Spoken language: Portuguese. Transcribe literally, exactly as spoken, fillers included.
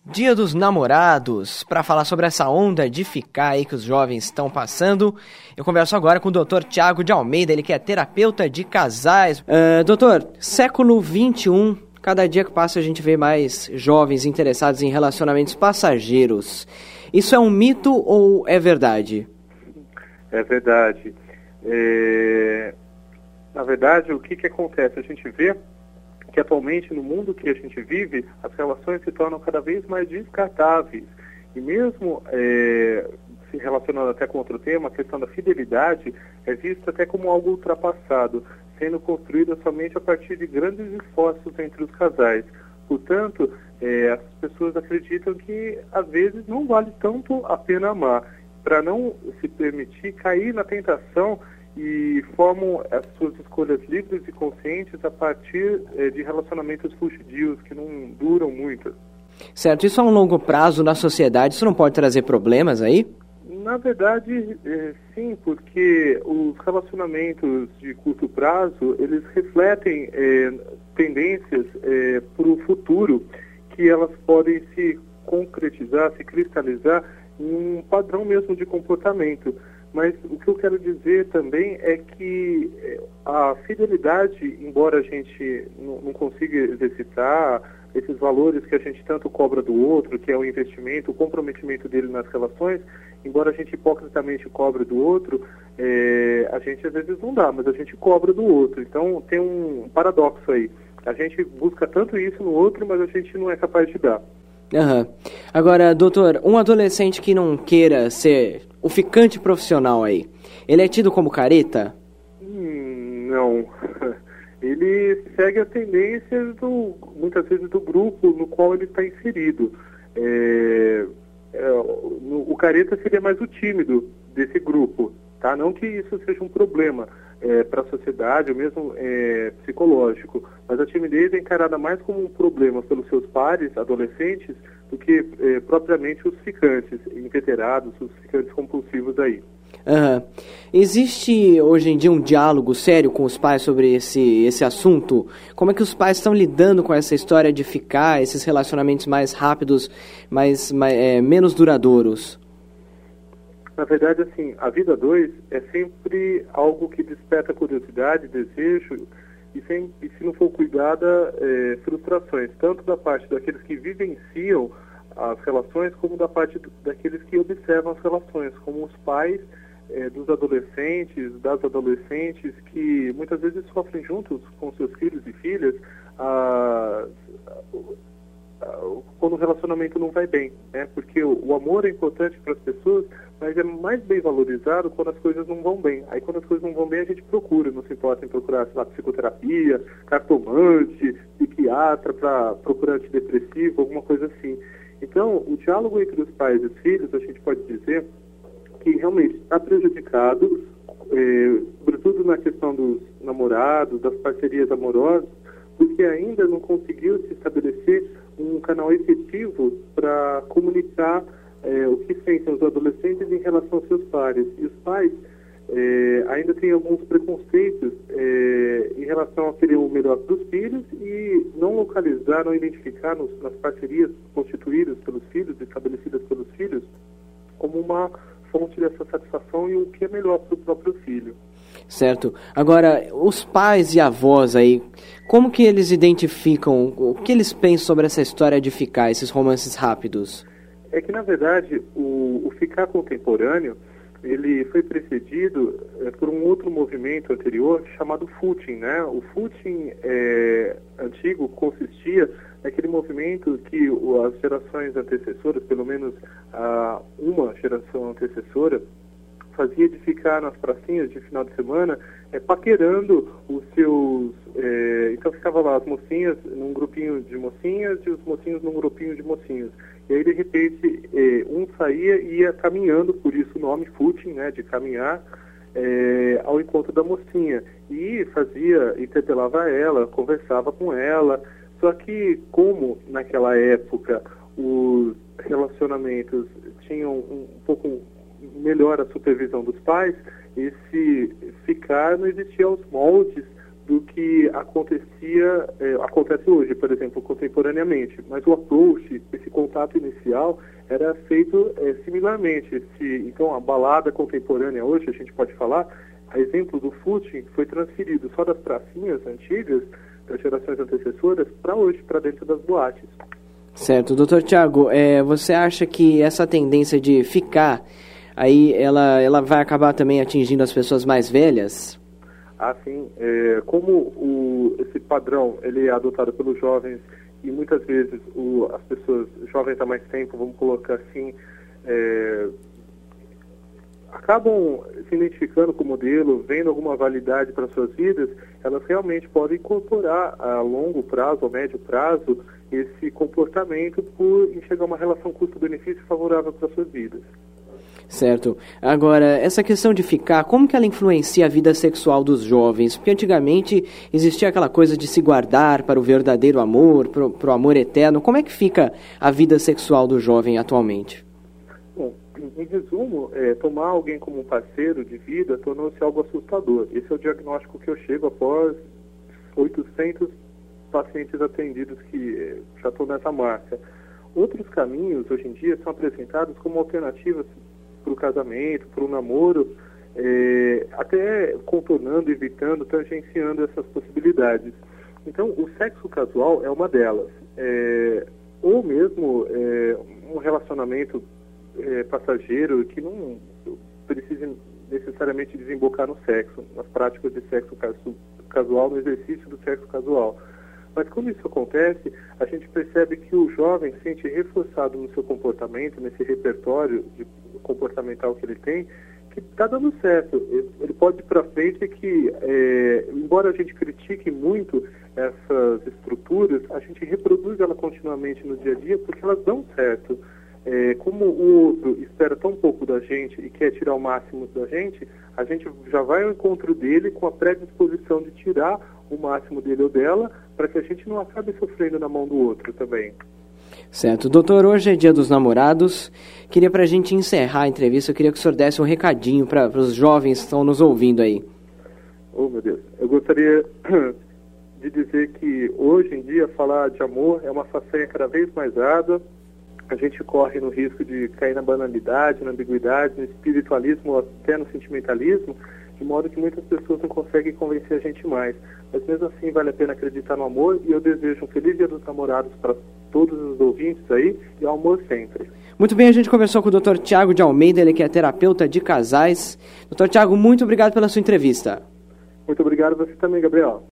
Dia dos Namorados, para falar sobre essa onda de ficar aí que os jovens estão passando. Eu converso agora com o doutor Tiago de Almeida, ele que é terapeuta de casais. Uh, doutor, século vinte e um, cada dia que passa a gente vê mais jovens interessados em relacionamentos passageiros. Isso é um mito ou é verdade? É verdade. É... Na verdade, o que, que acontece? A gente vê que atualmente no mundo que a gente vive, as relações se tornam cada vez mais descartáveis. E mesmo é, se relacionando até com outro tema, a questão da fidelidade é vista até como algo ultrapassado, sendo construída somente a partir de grandes esforços entre os casais. Portanto, é, as pessoas acreditam que às vezes não vale tanto a pena amar, para não se permitir cair na tentação e formam as suas escolhas livres e conscientes a partir eh, de relacionamentos fugidios que não duram muito. Certo, isso a um longo prazo na sociedade, isso não pode trazer problemas aí? Na verdade, eh, sim, porque os relacionamentos de curto prazo, eles refletem eh, tendências eh, para o futuro, que elas podem se concretizar, se cristalizar em um padrão mesmo de comportamento. Mas o que eu quero dizer também é que a fidelidade, embora a gente não consiga exercitar esses valores que a gente tanto cobra do outro, que é o investimento, o comprometimento dele nas relações, embora a gente hipocritamente cobre do outro, é, a gente às vezes não dá, mas a gente cobra do outro. Então tem um paradoxo aí. A gente busca tanto isso no outro, mas a gente não é capaz de dar. Uhum. Agora, doutor, um adolescente que não queira ser o ficante profissional aí, ele é tido como careta? Hum, não. Ele segue as tendências, do, muitas vezes, do grupo no qual ele está inserido. É, é, no, o careta seria mais o tímido desse grupo, tá? Não que isso seja um problema é, para a sociedade, ou mesmo é, psicológico, mas a timidez é encarada mais como um problema pelos seus pares, adolescentes, do que é, propriamente os ficantes inveterados, os ficantes compulsivos aí. Uhum. Existe hoje em dia um diálogo sério com os pais sobre esse, esse assunto? Como é que os pais estão lidando com essa história de ficar, esses relacionamentos mais rápidos, mais, mais é, menos duradouros? Na verdade, assim, a vida a dois é sempre algo que desperta curiosidade, desejo, e, sem, e se não for cuidada, é, frustrações, tanto da parte daqueles que vivenciam as relações, como da parte do, daqueles que observam as relações, como os pais é, dos adolescentes, das adolescentes, que muitas vezes sofrem juntos com seus filhos e filhas a, a, a, quando o relacionamento não vai bem, né? Porque o, o amor é importante para as pessoas, mas é mais bem valorizado quando as coisas não vão bem. Aí quando as coisas não vão bem, a gente procura, não se importa em procurar, sei lá, psicoterapia, cartomante, psiquiatra, para procurar antidepressivo, alguma coisa assim. Então, o diálogo entre os pais e os filhos, a gente pode dizer que realmente está prejudicado, eh, sobretudo na questão dos namorados, das parcerias amorosas, porque ainda não conseguiu se estabelecer um canal efetivo para comunicar eh, o que sentem os adolescentes em relação aos seus pares. E os pais eh, ainda têm alguns preconceitos eh, em relação a querer o melhor para os filhos e não localizar, não identificar nos, nas parcerias constituídas pelos filhos, estabelecidas pelos filhos, como uma fonte dessa satisfação e o que é melhor para o próprio filho. Certo. Agora, os pais e avós aí, como que eles identificam, o que eles pensam sobre essa história de ficar, esses romances rápidos? É que, na verdade, o, o ficar contemporâneo, ele foi precedido é, por um outro movimento anterior chamado footing, né? O footing é, antigo consistia naquele movimento que o, as gerações antecessoras, pelo menos a, uma geração antecessora, fazia de ficar nas pracinhas de final de semana é, paquerando os seus... É, então ficava lá as mocinhas num grupinho de mocinhas e os mocinhos num grupinho de mocinhos. E aí, de repente, é, um saía e ia caminhando, por isso o nome footing, né, de caminhar, é, ao encontro da mocinha. E fazia, interpelava ela, conversava com ela. Só que, como naquela época os relacionamentos tinham um pouco melhor a supervisão dos pais, esse ficar não existia aos moldes do que acontecia, é, acontece hoje, por exemplo, contemporaneamente. Mas o approach, esse contato inicial, era feito é, similarmente. Se, então, a balada contemporânea hoje, a gente pode falar, a exemplo do footing, foi transferido só das pracinhas antigas, das gerações antecessoras, para hoje, para dentro das boates. Certo. doutor Tiago, é, você acha que essa tendência de ficar, aí ela, ela vai acabar também atingindo as pessoas mais velhas? Ah, sim. É, como o, esse padrão ele é adotado pelos jovens e muitas vezes o, as pessoas jovens há mais tempo, vamos colocar assim, é, acabam se identificando com o modelo, vendo alguma validade para suas vidas, elas realmente podem incorporar a longo prazo, a médio prazo, esse comportamento por enxergar uma relação custo-benefício favorável para suas vidas. Certo. Agora, essa questão de ficar, como que ela influencia a vida sexual dos jovens? Porque antigamente existia aquela coisa de se guardar para o verdadeiro amor, para o amor eterno. Como é que fica a vida sexual do jovem atualmente? Bom, em resumo, é, tomar alguém como um parceiro de vida tornou-se algo assustador. Esse é o diagnóstico que eu chego após oitocentos pacientes atendidos que é, já estão nessa marca. Outros caminhos, hoje em dia, são apresentados como alternativas para o casamento, para o namoro, é, até contornando, evitando, tangenciando essas possibilidades. Então, o sexo casual é uma delas. É, ou mesmo é, um relacionamento é, passageiro que não precise necessariamente desembocar no sexo, nas práticas de sexo casual, no exercício do sexo casual. Mas quando isso acontece, a gente percebe que o jovem sente reforçado no seu comportamento, nesse repertório de comportamental que ele tem, que está dando certo. Ele pode ir para frente que, é, embora a gente critique muito essas estruturas, a gente reproduz ela continuamente no dia a dia porque elas dão certo. É, como o outro espera tão pouco da gente e quer tirar o máximo da gente, a gente já vai ao encontro dele com a predisposição de tirar o máximo dele ou dela, para que a gente não acabe sofrendo na mão do outro também. Certo. Doutor, hoje é dia dos namorados. Queria, para a gente encerrar a entrevista, eu queria que o senhor desse um recadinho para os jovens que estão nos ouvindo aí. Oh, meu Deus. Eu gostaria de dizer que hoje em dia falar de amor é uma façanha cada vez mais árdua. A gente corre no risco de cair na banalidade, na ambiguidade, no espiritualismo, até no sentimentalismo, de modo que muitas pessoas não conseguem convencer a gente mais. Mas mesmo assim vale a pena acreditar no amor e eu desejo um feliz dia dos namorados para todos os ouvintes aí e ao amor sempre. Muito bem, a gente conversou com o doutor Tiago de Almeida, ele que é terapeuta de casais. doutor Tiago, muito obrigado pela sua entrevista. Muito obrigado, você também, Gabriel.